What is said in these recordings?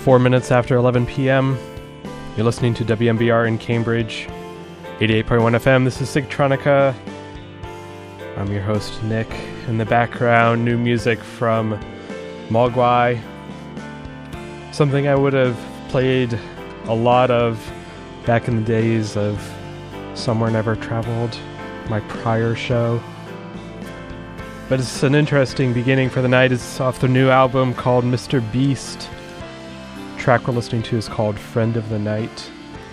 4 minutes after 11 p.m. You're listening to WMBR in Cambridge, 88.1 FM. This is Sigtronica. I'm your host, Nick. In the background, new music from Mogwai. Something I would have played a lot of back in the days of Somewhere Never Traveled, my prior show. But it's an interesting beginning for the night. It's off the new album called Mr. Beast. The track we're listening to is called Friend of the Night.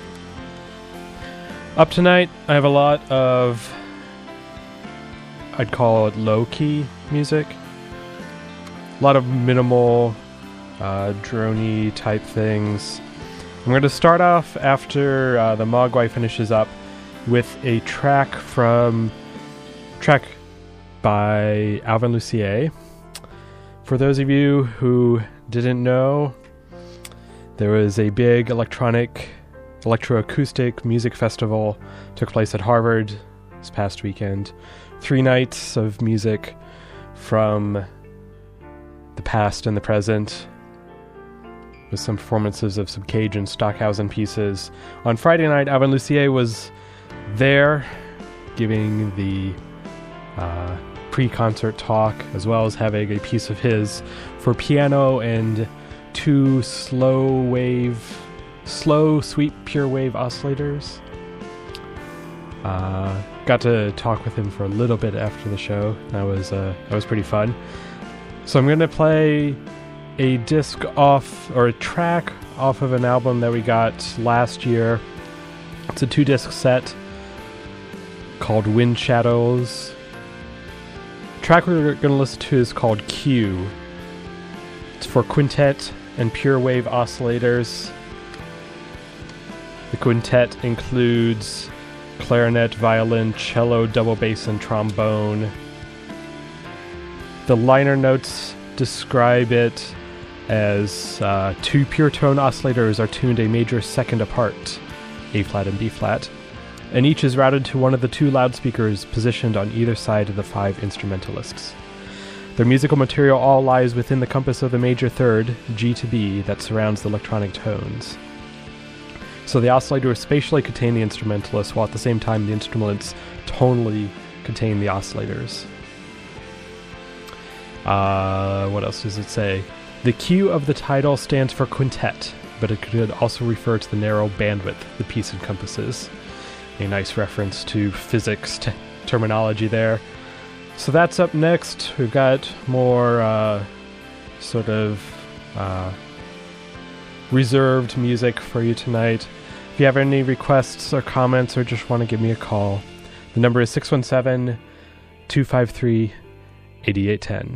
Up tonight, I have a lot of, I'd call it low-key music. A lot of minimal, drony type things. I'm going to start off after the Mogwai finishes up with a track by Alvin Lucier. For those of you who didn't know, there was a big electroacoustic music festival took place at Harvard this past weekend. 3 nights of music from the past and the present, with some performances of some Cage and Stockhausen pieces. On Friday night, Alvin Lucier was there giving the pre-concert talk, as well as having a piece of his for piano and 2 slow sweet pure wave oscillators. Got to talk with him for a little bit after the show. That was pretty fun. So I'm going to play a track off of an album that we got last year. It's a 2-disc set called Wind Shadows. The track we're going to listen to is called Q. It's for quintet and pure wave oscillators. The quintet includes clarinet, violin, cello, double bass, and trombone. The liner notes describe it as 2 pure tone oscillators are tuned a major second apart, A flat and B flat, and each is routed to one of the 2 loudspeakers positioned on either side of the 5 instrumentalists. Their musical material all lies within the compass of the major third, G to B, that surrounds the electronic tones. So the oscillators spatially contain the instrumentalists, while at the same time the instruments tonally contain the oscillators. What else does it say? The Q of the title stands for quintet, but it could also refer to the narrow bandwidth the piece encompasses. A nice reference to physics terminology there. So that's up next. We've got more reserved music for you tonight. If you have any requests or comments or just want to give me a call, the number is 617-253-8810.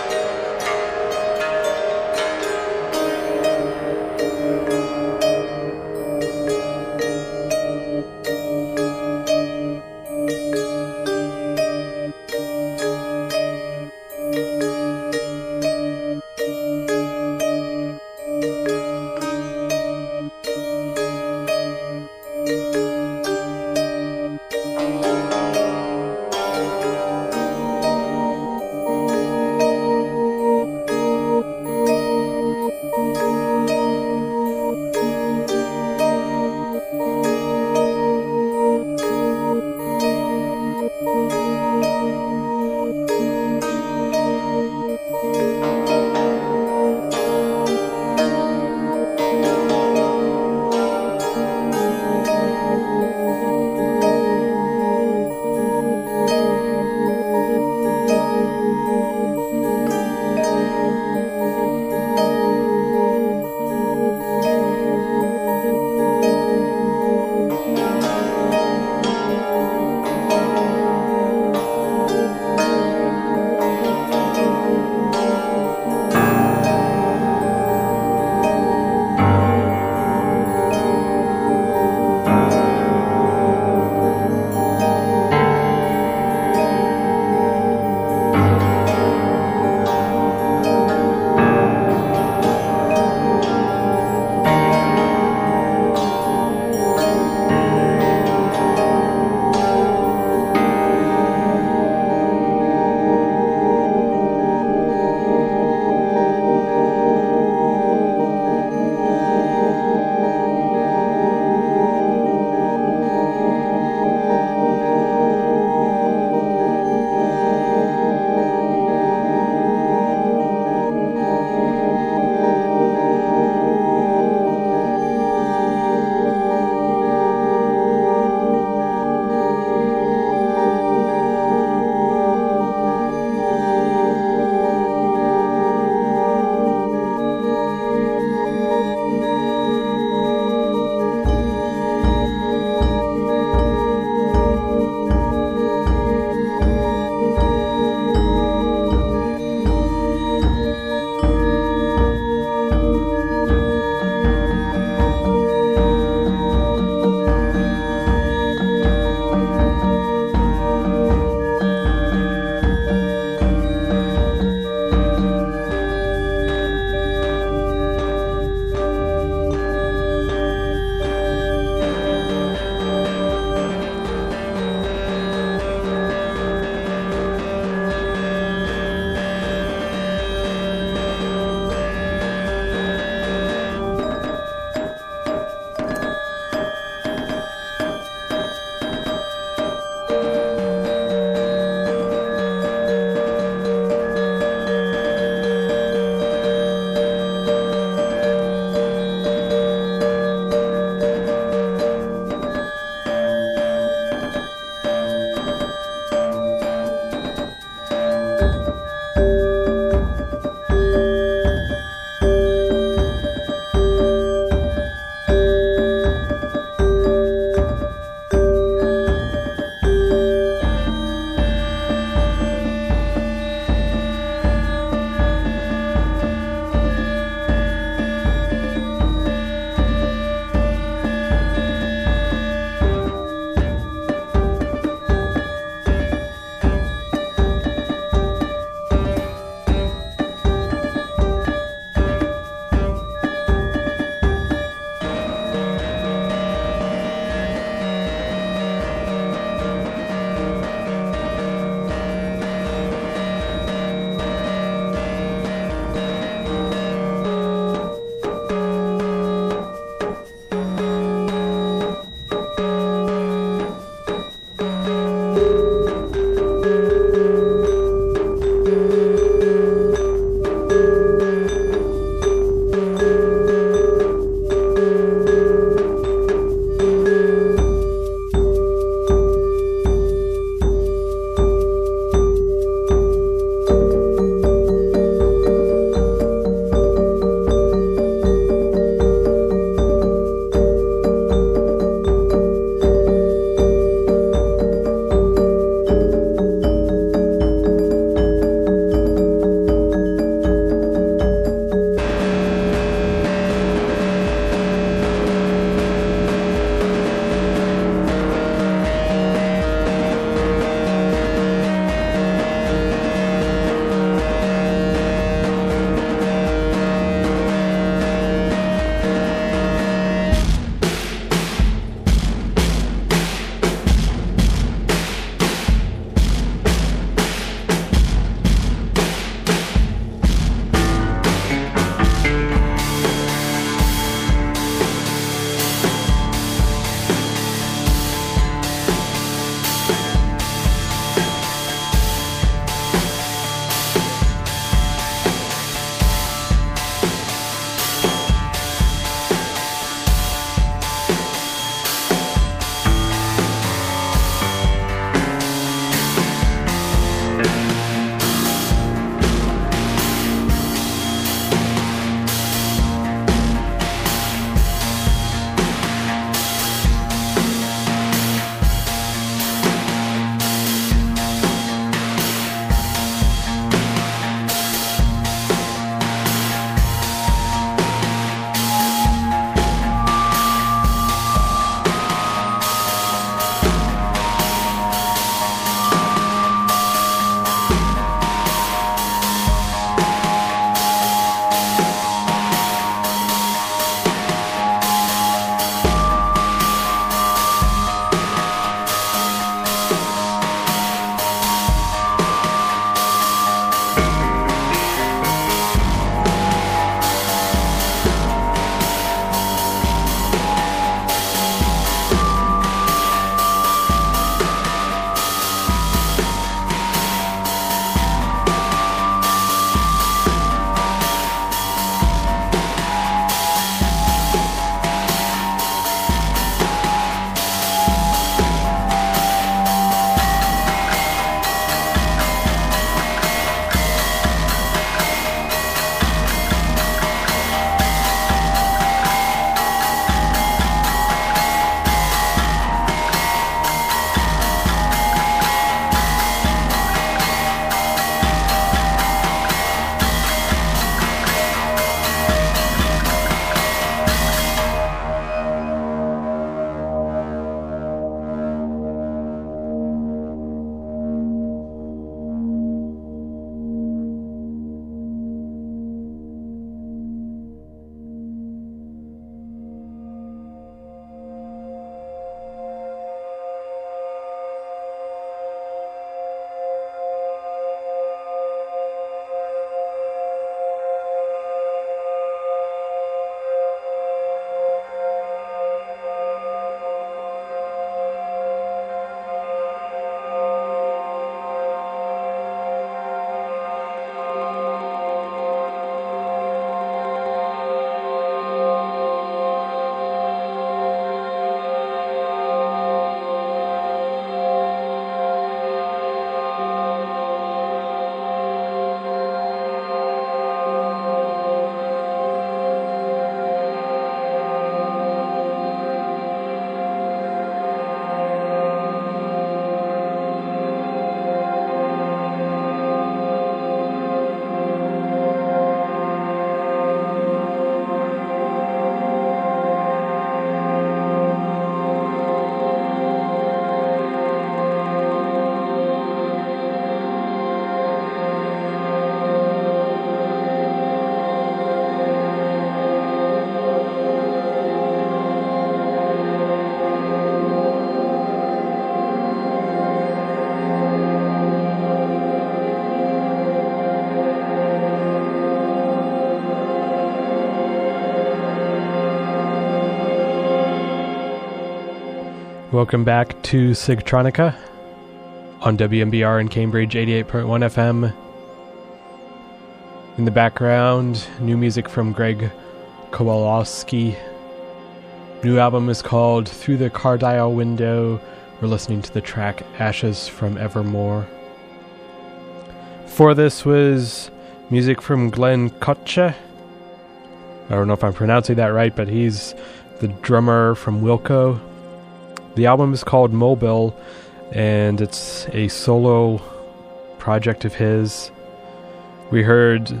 Welcome back to Sigtronica on WMBR in Cambridge 88.1 FM. In the background, new music from Greg Kowalski. New album is called Through the Cardial Window. We're listening to the track Ashes from Evermore. Before this was music from Glenn Kotche. I don't know if I'm pronouncing that right, but he's the drummer from Wilco. The album is called Mobile, and it's a solo project of his. We heard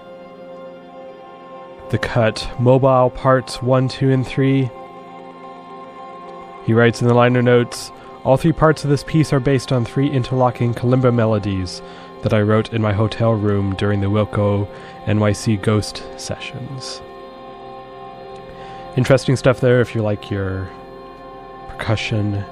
the cut Mobile Parts 1, 2, and 3. He writes in the liner notes, all 3 parts of this piece are based on 3 interlocking kalimba melodies that I wrote in my hotel room during the Wilco NYC Ghost sessions. Interesting stuff there if you like your percussion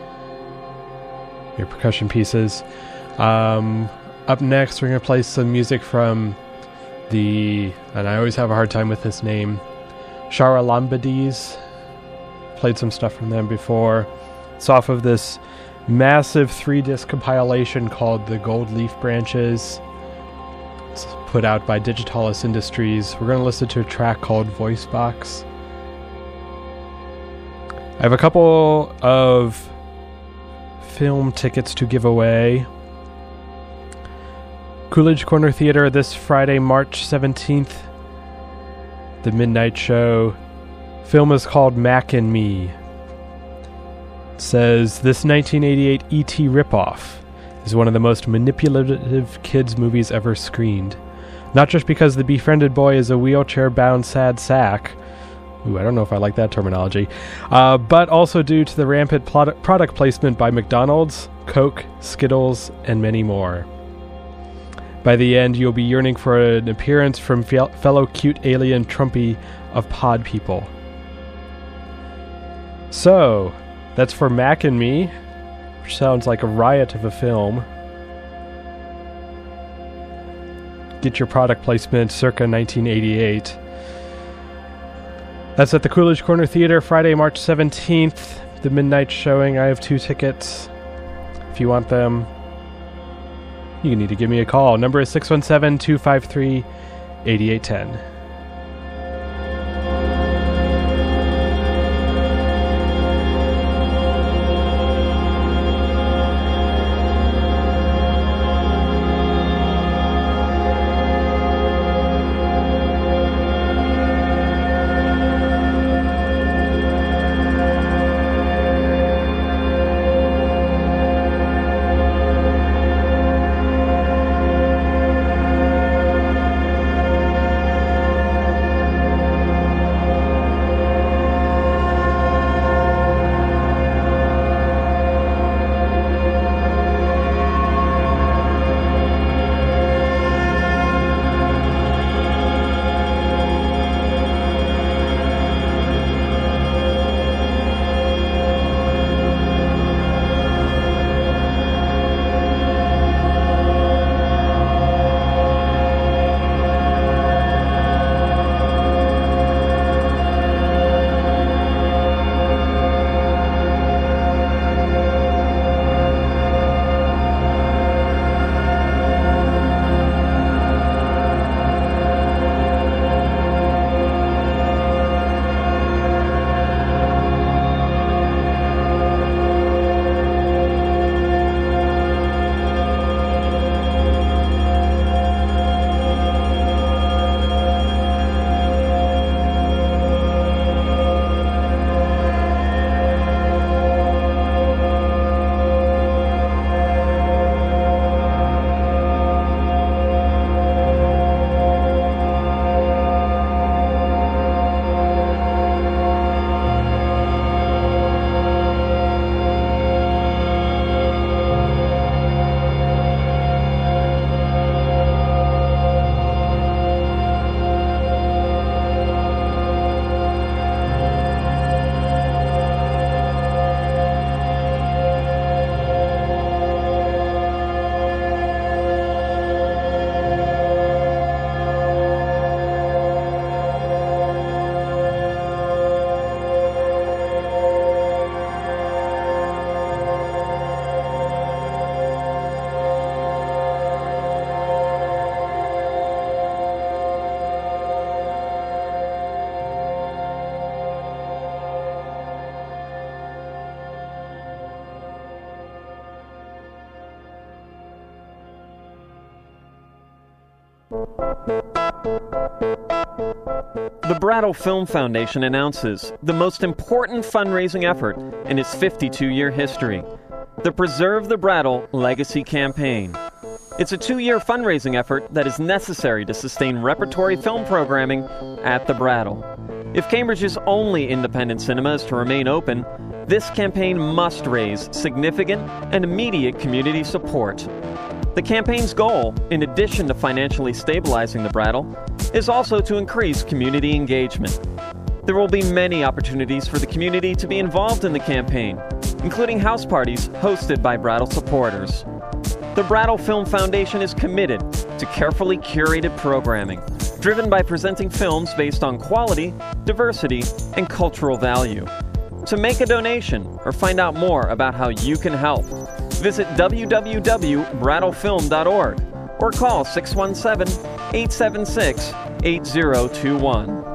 pieces. Up next, we're going to play some music from and I always have a hard time with this name, Charalambades. Played some stuff from them before. It's off of this massive 3-disc compilation called The Gold Leaf Branches. It's put out by Digitalis Industries. We're going to listen to a track called Voicebox. I have a couple of film tickets to give away. Coolidge Corner Theater this Friday, March 17th. The Midnight Show. Film is called Mac and Me. It says, this 1988 E.T. ripoff is one of the most manipulative kids' movies ever screened. Not just because the befriended boy is a wheelchair-bound sad sack. Ooh, I don't know if I like that terminology. But also due to the rampant product placement by McDonald's, Coke, Skittles, and many more. By the end, you'll be yearning for an appearance from fellow cute alien Trumpy of Pod People. So, that's for Mac and Me, which sounds like a riot of a film. Get your product placement circa 1988. That's at the Coolidge Corner Theater, Friday, March 17th. The midnight showing. I have 2 tickets. If you want them, you need to give me a call. Number is 617-253-8810. The Brattle Film Foundation announces the most important fundraising effort in its 52-year history, the Preserve the Brattle Legacy Campaign. It's a 2-year fundraising effort that is necessary to sustain repertory film programming at the Brattle. If Cambridge's only independent cinema is to remain open, this campaign must raise significant and immediate community support. The campaign's goal, in addition to financially stabilizing the Brattle, is also to increase community engagement. There will be many opportunities for the community to be involved in the campaign, including house parties hosted by Brattle supporters. The Brattle Film Foundation is committed to carefully curated programming, driven by presenting films based on quality, diversity, and cultural value. To make a donation or find out more about how you can help, visit www.brattlefilm.org or call 617-876-8021.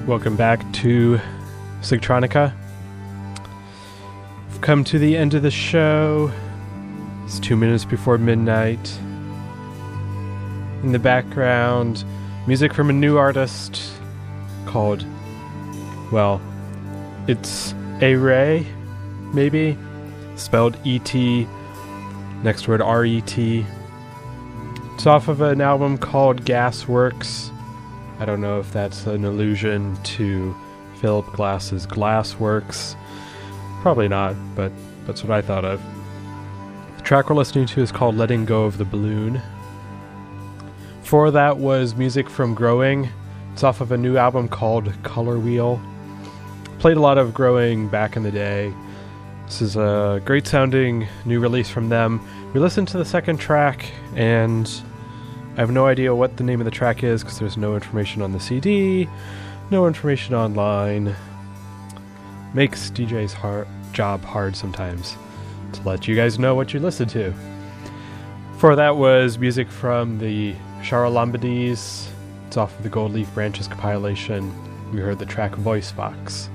Welcome back to Sigtronica. We've come to the end of the show. It's 2 minutes before midnight. In the background, music from a new artist called, well, it's A-Ray, maybe? Spelled E-T, next word R-E-T. It's off of an album called Gasworks. I don't know if that's an allusion to Philip Glass's Glassworks. Probably not, but that's what I thought of. The track we're listening to is called Letting Go of the Balloon. Before that was music from Growing. It's off of a new album called Color Wheel. Played a lot of Growing back in the day. This is a great sounding new release from them. We listened to the second track, and I have no idea what the name of the track is because there's no information on the CD, no information online. Makes DJ's job hard sometimes to let you guys know what you listen to. Before that was music from the Charalambades. It's off of the Gold Leaf Branches compilation. We heard the track Voice Box.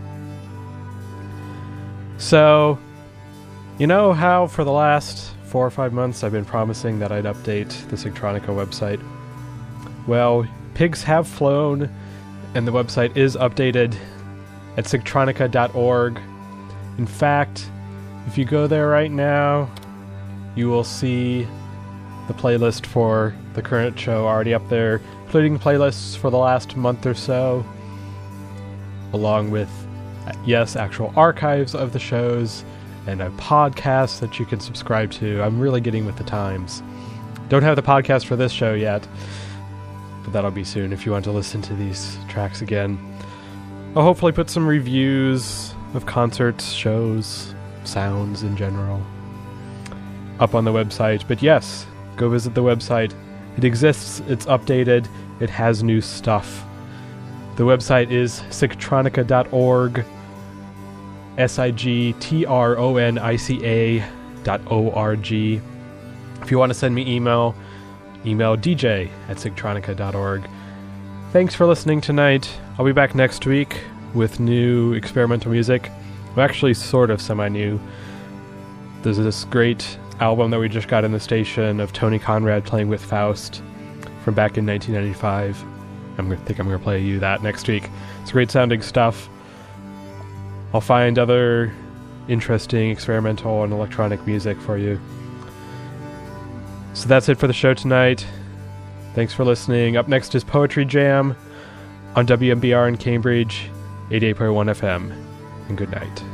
So, you know how for the last 4 or 5 months I've been promising that I'd update the Sigtronica website? Well, pigs have flown, and the website is updated at sigtronica.org. In fact, if you go there right now, you will see the playlist for the current show already up there, including playlists for the last month or so, along with, yes, actual archives of the shows and a podcast that you can subscribe to. I'm really getting with the times. Don't have the podcast for this show yet, but that'll be soon if you want to listen to these tracks again. I'll hopefully put some reviews of concerts, shows, sounds in general up on the website. But yes, go visit the website. It exists, it's updated, it has new stuff. The website is sigtronica.org, sigtronica.org. If you want to send me email dj@sigtronica.org. Thanks for listening tonight. I'll be back next week with new experimental music. Well, actually, sort of semi-new. There's this great album that we just got in the station of Tony Conrad playing with Faust from back in 1995. I think I'm going to play you that next week. It's great sounding stuff. I'll find other interesting experimental and electronic music for you. So that's it for the show tonight. Thanks for listening. Up next is Poetry Jam on WMBR in Cambridge, 88.1 FM. And good night.